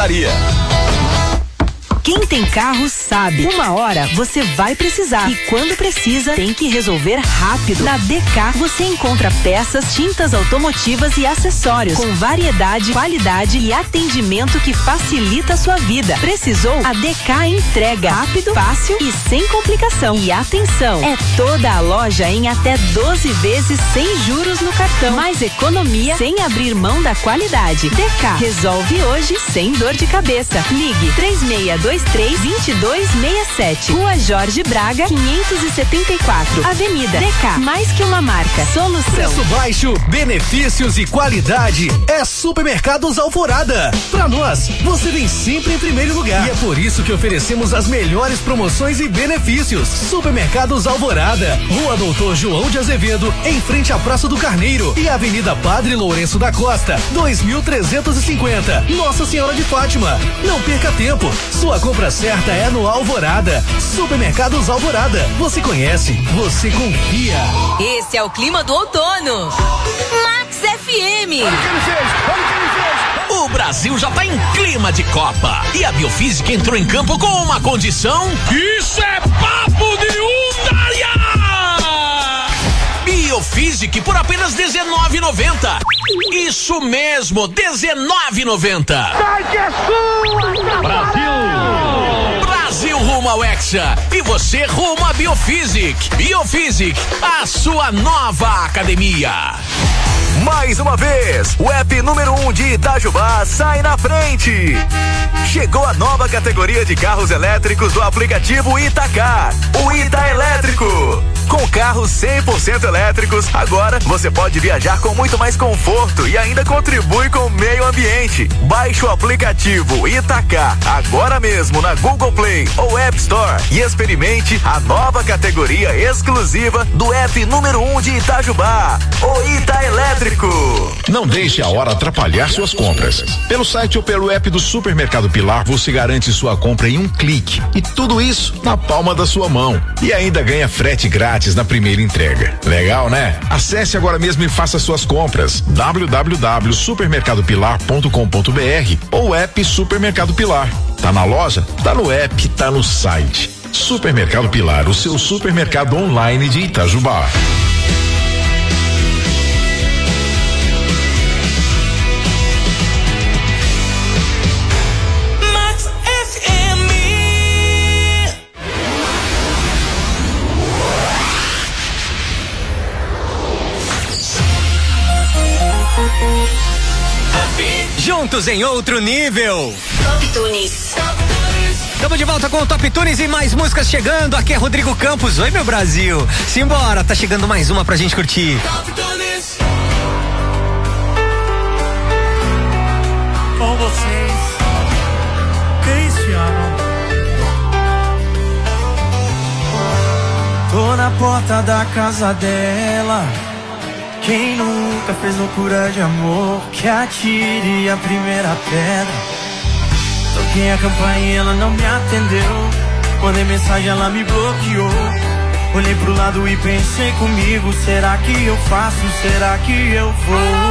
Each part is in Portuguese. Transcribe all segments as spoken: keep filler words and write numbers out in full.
Maria. Quem tem carro sabe, uma hora você vai precisar e quando precisa tem que resolver rápido. Na D K você encontra peças, tintas automotivas e acessórios com variedade, qualidade e atendimento que facilita a sua vida. Precisou? A D K entrega rápido, fácil e sem complicação. E atenção, é toda a loja em até doze vezes sem juros no cartão. Mais economia sem abrir mão da qualidade. D K resolve hoje sem dor de cabeça. Ligue três seis dois três, dois dois seis sete. Rua Jorge Braga, quinhentos e setenta e quatro. Avenida D K, mais que uma marca. Solução. Preço baixo, benefícios e qualidade. É Supermercados Alvorada. Pra nós, você vem sempre em primeiro lugar. E é por isso que oferecemos as melhores promoções e benefícios. Supermercados Alvorada. Rua Doutor João de Azevedo, em frente à Praça do Carneiro. E Avenida Padre Lourenço da Costa, dois mil trezentos e cinquenta. Nossa Senhora de Fátima. Não perca tempo. Sua compra certa é no Alvorada. Supermercados Alvorada. Você conhece, você confia. Esse é o clima do outono. Max F M. Olha o que ele fez, olha o que ele fez. O Brasil já tá em clima de Copa. E a Biofísica entrou em campo com uma condição. Isso é papo de Undaria! Biofísica por apenas dezenove e noventa. Isso mesmo, dezenove e noventa. Sai que é sua! Brasil! Brasil rumo ao Hexa e você rumo a Biofísica. Biofísica, a sua nova academia. Mais uma vez, o app número um de Itajubá sai na frente. Chegou a nova categoria de carros elétricos do aplicativo Itacar, o Ita Elétrico. Com carros cem por cento elétricos, agora você pode viajar com muito mais conforto e ainda contribui com o meio ambiente. Baixe o aplicativo Itacar agora mesmo na Google Play ou App Store e experimente a nova categoria exclusiva do app número um de Itajubá, o Ita Elétrico. Não deixe a hora atrapalhar suas compras. Pelo site ou pelo app do Supermercado Pilar, você garante sua compra em um clique. E tudo isso na palma da sua mão. E ainda ganha frete grátis na primeira entrega. Legal, né? Acesse agora mesmo e faça suas compras. w w w ponto supermercado pilar ponto com ponto b r ou app Supermercado Pilar. Tá na loja? Tá no app, tá no site. Supermercado Pilar, o seu supermercado online de Itajubá. Juntos em outro nível. Top Tunis. Estamos de volta com o Top Tunis e mais músicas chegando. Aqui é Rodrigo Campos. Oi, meu Brasil. Simbora, tá chegando mais uma pra gente curtir. Top Tunis. Com vocês, Cristiano. Tô na porta da casa dela. Quem nunca fez loucura de amor, que atire a primeira pedra. Toquei a campainha, ela não me atendeu. Mandei mensagem, ela me bloqueou. Olhei pro lado e pensei comigo, será que eu faço, será que eu vou?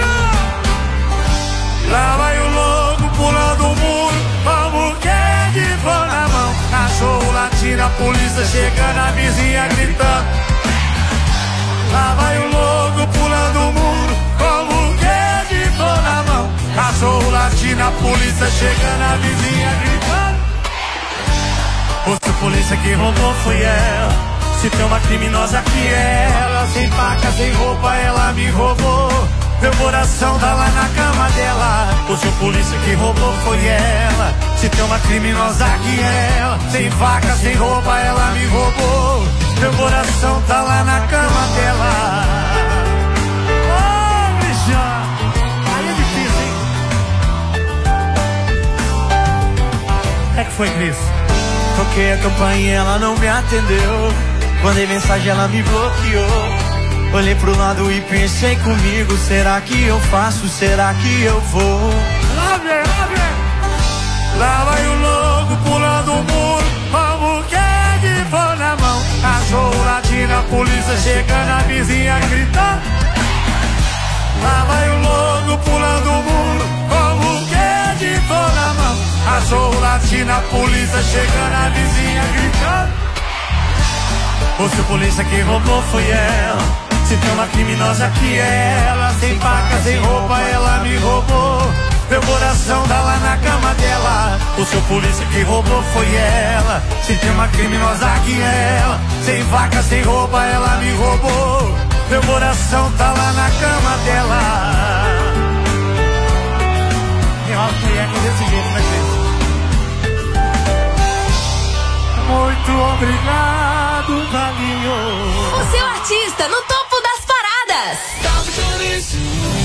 Lá vai o louco pulando o muro, como quer de pão na mão. Cachorro latindo, a polícia chegando, a vizinha gritando. Lá vai o louco pulando o muro, como que de pão na mão. Cachorro latindo, a polícia chegando, a vizinha gritando. Outra polícia que roubou foi ela. Se tem uma criminosa que é ela. Sem faca, sem roupa, ela me roubou. Meu coração tá lá na cama dela. Outra polícia que roubou foi ela. Se tem uma criminosa que é ela. Sem faca, sem roupa, ela me roubou. Meu coração tá lá na cama dela. Ô, oh, Cristiano, aí é difícil, hein? É que foi, Cris? Toquei a campainha, ela não me atendeu. Mandei mensagem, ela me bloqueou. Olhei pro lado e pensei comigo, será que eu faço, será que eu vou? Lá vem, lá vem. Lá vai o louco pulando o muro, como que é de pão na mão. Cachorro latindo, a polícia chegando, a vizinha gritando. Lá vai o louco pulando o muro, como que é de pão na mão. Cachorro latindo, a polícia chegando, a vizinha gritando. O seu polícia que roubou foi ela. Se tem uma criminosa que é ela. Sem faca, sem roupa, ela me roubou. Meu coração tá lá na cama dela. O seu polícia que roubou foi ela. Se tem uma criminosa que é ela. Sem faca, sem roupa, ela me roubou. Meu coração tá lá na cama dela. E ó, que é desse jeito, né, gente? Muito obrigado, caminho. O seu artista no topo das paradas. Top Tunes.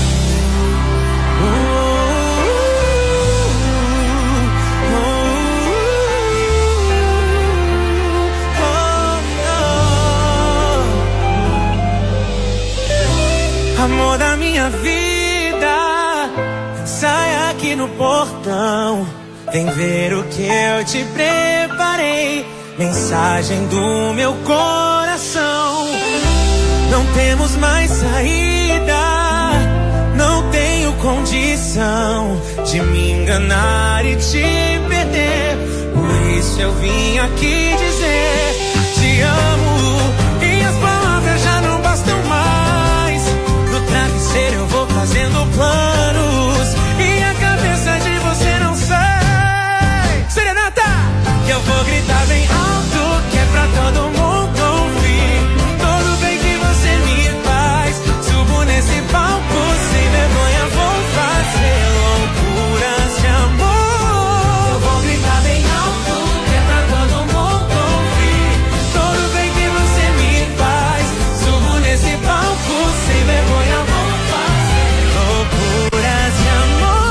Amor da minha vida, sai aqui no portão. Vem ver o que eu te preparei. Mensagem do meu coração. Não temos mais saída. Não tenho condição de me enganar e te perder. Por isso eu vim aqui dizer: te amo. E as palavras já não bastam mais. No travesseiro eu vou fazendo planos. E a cabeça de você não sai. Serenata! Que eu vou gritar bem alto, que é pra todo mundo ouvir. Todo bem que você me faz. Subo nesse palco sem vergonha, vou fazer loucuras de amor. Eu vou gritar bem alto, que é pra todo mundo ouvir. Todo bem que você me faz. Subo nesse palco sem vergonha, vou fazer loucuras de amor.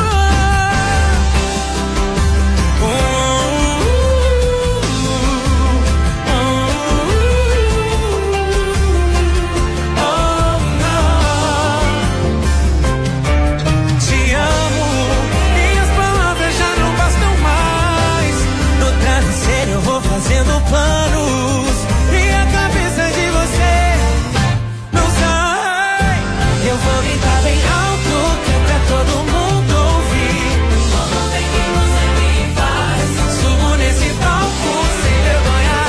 Fazendo planos e a cabeça de você não sai. Eu vou gritar bem alto, que é pra todo mundo ouvir. Como bem que você me faz. Subo nesse palco sem vergonha,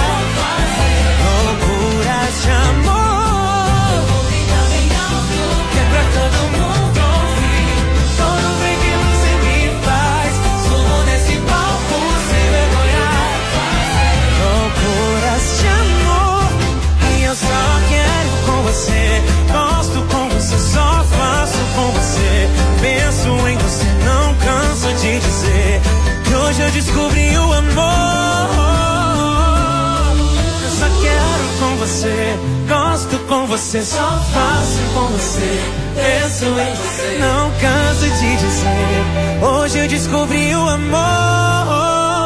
loucuras de amor. Eu vou gritar bem alto, que é pra todo mundo ouvir. Todo bem que você me faz. Subo nesse palco sem vergonha, loucuras de amor. E eu só quero com você. Gosto com você, só faço com você. Penso em você, não canso de dizer que hoje eu descobri o amor. Eu só quero com você. Gosto com você, só faço com você. Penso em você, não canso de dizer hoje eu descobri o amor.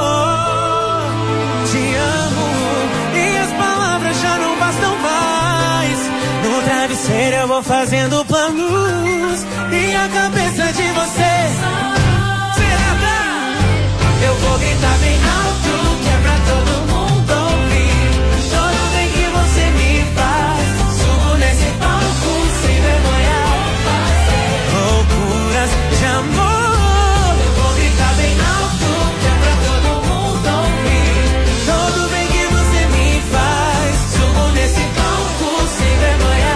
Te amo e as palavras já não bastam mais. No travesseiro eu vou fazendo planos e a cabeça de você. Será? Eu vou gritar bem alto, que é pra todo mundo ouvir. Todo bem que você me faz. Subo nesse palco sem vergonha, loucuras de amor. Eu vou gritar bem alto, que é pra todo mundo ouvir. Todo bem que você me faz. Subo nesse palco sem vergonha,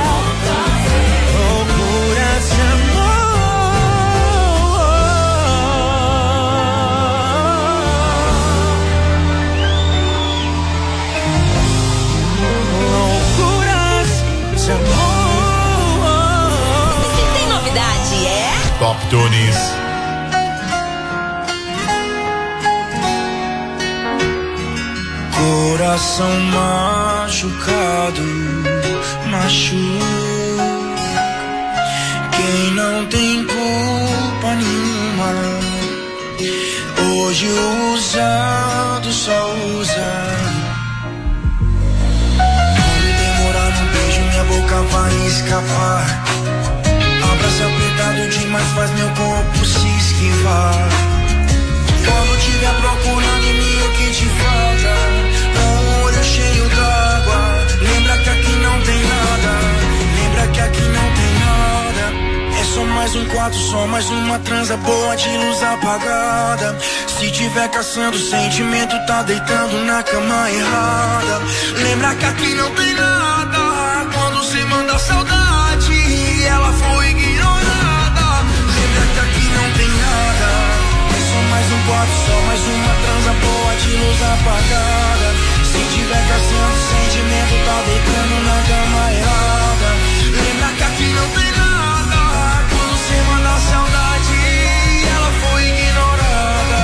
loucuras de amor. Loucuras de amor. Se tem novidade, é? Top Tunes. Coração machucado, machuca. Quem não tem culpa nenhuma. Hoje o usado só usa. Quando demorar no beijo, minha boca vai escapar. Abraço apertado demais faz meu corpo se esquivar. Quando tiver procurando em mim o que te falta, com o olho cheio d'água, lembra que aqui não tem nada. Lembra que aqui não tem nada. É só mais um quarto, só mais uma transa boa de luz apagada. errada. Se tiver caçando sentimento, tá deitando na cama errada. Lembra que aqui não tem nada. Quando você manda saudade, ela foi ignorada. Lembra que aqui não tem nada. É só mais um quarto, só mais uma transa boa de luz apagada. Se tiver caçando sentimento, tá deitando na cama errada. Lembra que aqui não tem nada. Quando você manda saudade, ela foi ignorada.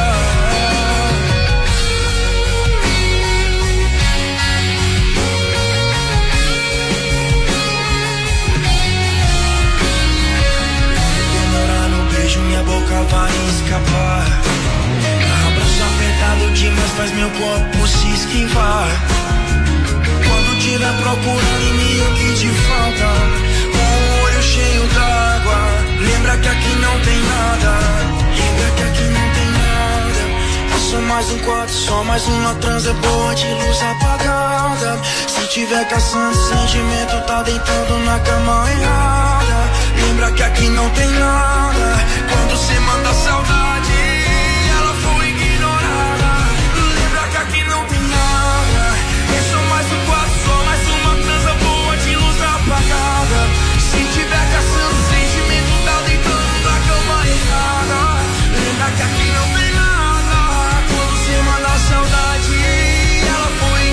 Demorar no beijo, minha boca vai escapar. Abraço apertado demais faz meu corpo se esquivar. Quando tiver procurando em mim o que te falta, com o olho cheio d'água, lembra que aqui não tem nada. Lembra que aqui não tem nada. É só mais um quarto, só mais uma transa boa de luz apagada. Se tiver caçando sentimento, tá deitando na cama errada. Lembra que aqui não tem nada. Quando você manda saudade, ela foi ignorada. Lembra que aqui não tem nada. É só mais um quarto, só mais uma transa boa de luz apagada. Se tiver caçando sentimento, tá deitando na cama errada. Lembra que aqui não tem nada. Quando você manda saudade, ela foi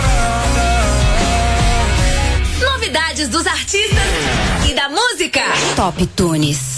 ignorada. Novidades dos artistas e da música. Top Tunes.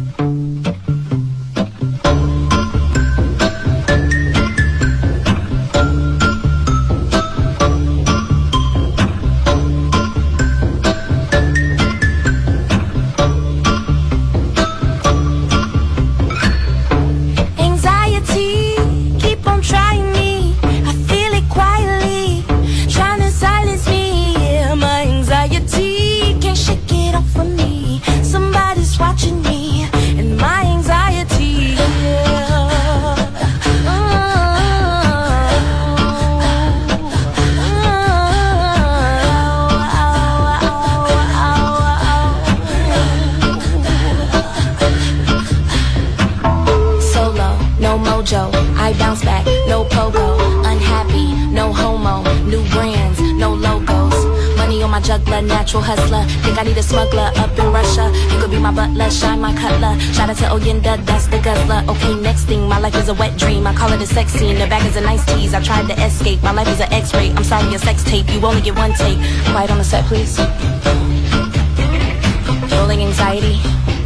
I bounce back, no pogo. Unhappy, no homo. New brands, no logos. Money on my juggler, natural hustler. Think I need a smuggler up in Russia. You could be my butler, shine my cutler. Shout out to Oyenda, that's the guzzler. Okay, next thing, my life is a wet dream. I call it a sex scene, the bag is a nice tease. I tried to escape, my life is an X-ray. I'm sorry, a sex tape, you only get one take. Quiet on the set, please. Rolling anxiety.